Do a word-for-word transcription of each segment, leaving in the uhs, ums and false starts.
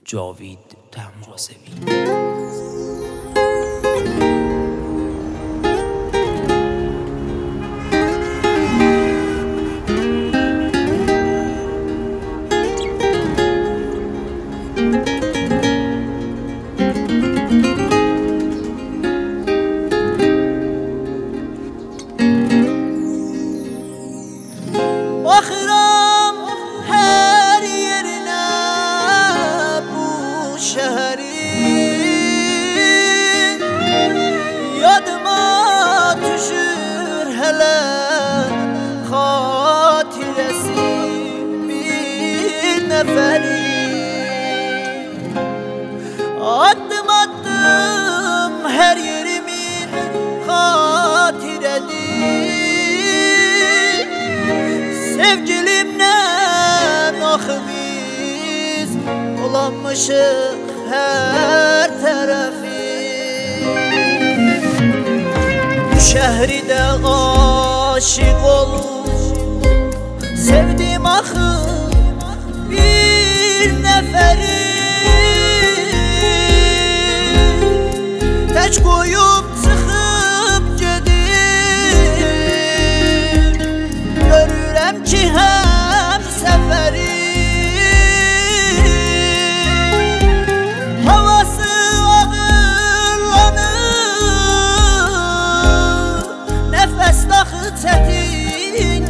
جاوید طهماسبی. Bakıram her yerine bu şehrin, yadıma düşür hele hatiresi bir neferin. Adım adım her yerimin hatiredir. Sevgilimle axı biz olanmışıq her tərəfi. Bu şəhridə aşıq olub sevdim axı bir nəfəri. Tək qoyub çıxıb gedir, görürəm ki həm səfəri. Havası ağırlanır, nəfəs daxı çətin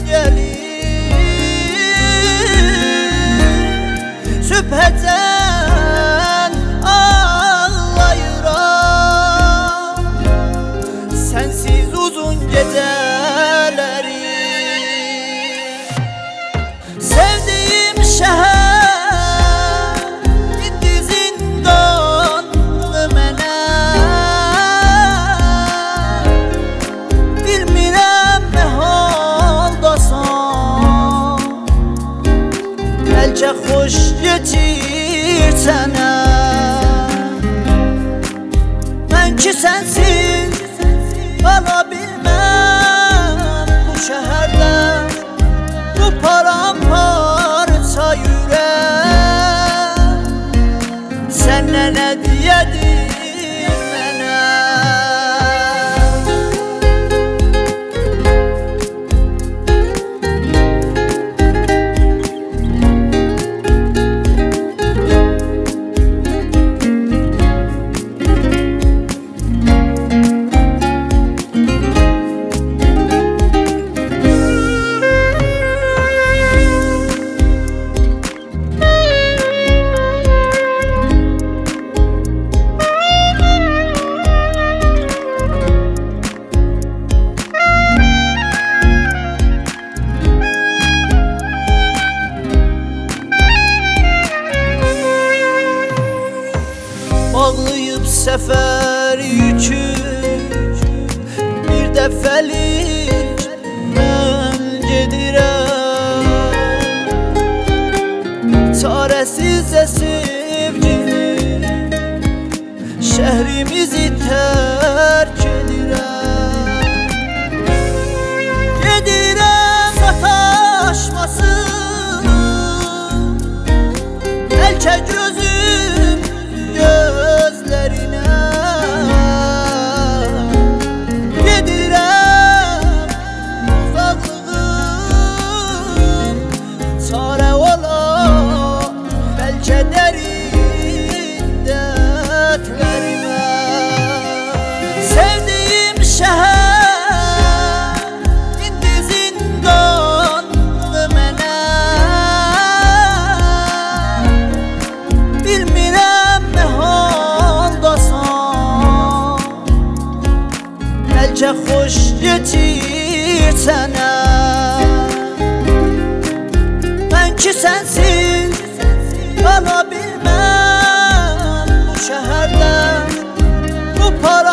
gəlir. Sübhəcən ağlayıram sənsiz uzun gecələri. Sevdiğim şehir indi zindanlı mənə. Bilmirəm nə haldasan, bəlkə xoş geçir sənə. Mən ki sənsiz qala bilməm bu şəhərdə, bu paramparça yürək səndən hədiyyədir mənə. Bağlayıb səfər yükü bir dəfəlik mən gedirəm. Çarəsizcə sevgilim şəhrimizi tərk edirəm. Gedirəm sataşmasın bəlkə gözüm gözlerine. Gedirəm uzaklığım çare ola bəlkə dərin dərdlərimə. Sevdiğim şəhər indi zindanlı mənə. Bilmirəm nə haldasan, bəlkə xoş geçir sənə. Mən ki sənsiz qala bilməm bu şəhərdə, bu para